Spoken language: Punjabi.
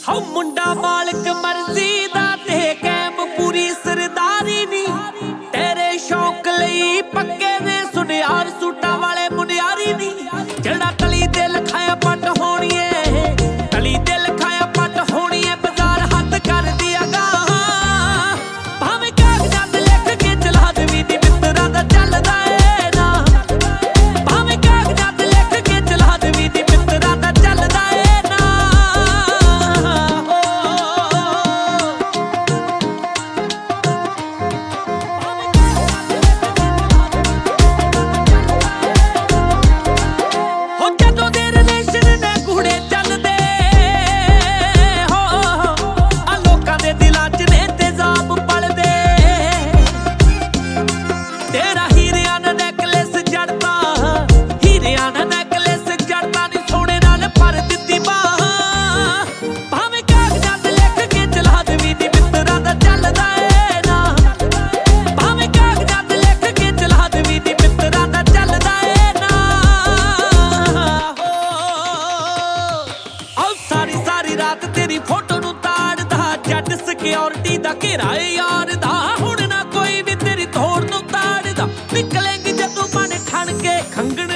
ਹਉ ਮੁੰਡਾ ਮਾਲਕ ਮਰਜ਼ੀ ਦਾ ਤੇ ਕੈਮ ਪੂਰੀ ਸਰਦਾਰੀ ਨੀ ਤੇਰੇ ਸ਼ੌਕ ਲਈ ਪੱਕੇ ਦੇ ਸੁਨਿਆਰ ਸੂਟਾਂ ਵਾਲੇ ਮੁਨਿਆਰੀ ਨੀ ਜਿਹੜਾ ਤਲੀ ਤੇ ਲਖਾਇਆ ਪੱਟ ਹੋਣੀਏ ਤਲੀ ਤੇ ਲਖਾਇਆ ਪੱਟ ਹੋਣੀਏ ਬਾਜ਼ਾਰ ਹੱਥ ਕਰਦੀ ਅਗਾਹ ਭਾਵੇਂ ਕਾਗਜ਼ਾਂ ਤੇ ਲਿਖ ਕੇ ਚਲਾ ਦੇਵੀ ਨੀ ਮਿੱਤਰਾਂ ਦਾ ਚੱਲਦਾ ਏ ਨਾ ਭਾਵੇਂ ਕਾਗਜ਼ਾਂ ਤੇ ਲਿਖ ਕੇ ਚਲਾ ਦੇਵੀ ਨੀ ਮਿੱਤਰਾਂ ਦਾ ਚੱਲਦਾ ਏ ਨਾ ਹੋ ਜਦੋਂ ਦੇ ਰਿਲੇਸ਼ਨ ਨੇ ਕੁੜੇ ਚੱਲਦੇ ਹੋ ਆ ਲੋਕਾਂ ਦੇ ਦਿਲਾਂ 'ਚ ਨੇ ਤੇਜ਼ਾਬ ਪਲਦੇ ਤੇਰਾ ਹੀਰਿਆਂ ਦਾ ਨੈਕਲੇਸ ਜੜਦਾ ਹੀਰਿਆਂ ਦਾ ਨੈਕਲੇਸ ਜੜਦਾ ਨੀ ਸੋਨੇ ਨਾਲ ਭਰ ਦਿੱਤੀ ਬਾਹ ਭਾਵੇਂ ਕਾਗਜ਼ਾਂ ਤੇ ਲਿਖ ਕੇ ਚਲਾ ਦੇਵੀ ਨੀ ਮਿੱਤਰਾਂ ਦਾ ਚੱਲਦਾ ਏ ਨਾ ਭਾਵੇਂ ਕਾਗਜ਼ਾਂ ਤੇ ਲਿਖ ਕੇ ਚਲਾ ਦੇਵੀ ਨੀ ਮਿੱਤਰਾਂ ਦਾ ਚੱਲਦਾ ਏ ਨਾ ਆਓ ਸਾਰੀ ਸਾਰੀ ਰਾਤ ਤੇਰੀ ਫੋਟੋ ਨੂੰ ਤਾੜਦਾ ਜੱਟ ਸਿਕਿਉਰਿਟੀ ਦਾ ਘੇਰਾ ਏ ਯਾਰ ਦਾ ਹੁਣ ਨਾ ਕੋਈ ਵੀ ਤੇਰੀ ਤੋੜ ਨੂੰ ਤਾੜਦਾ ਨਿਕਲੇਂਗੀ ਜਦੋਂ ਮਨ ਠਣ ਕੇ ਖੰਗਣ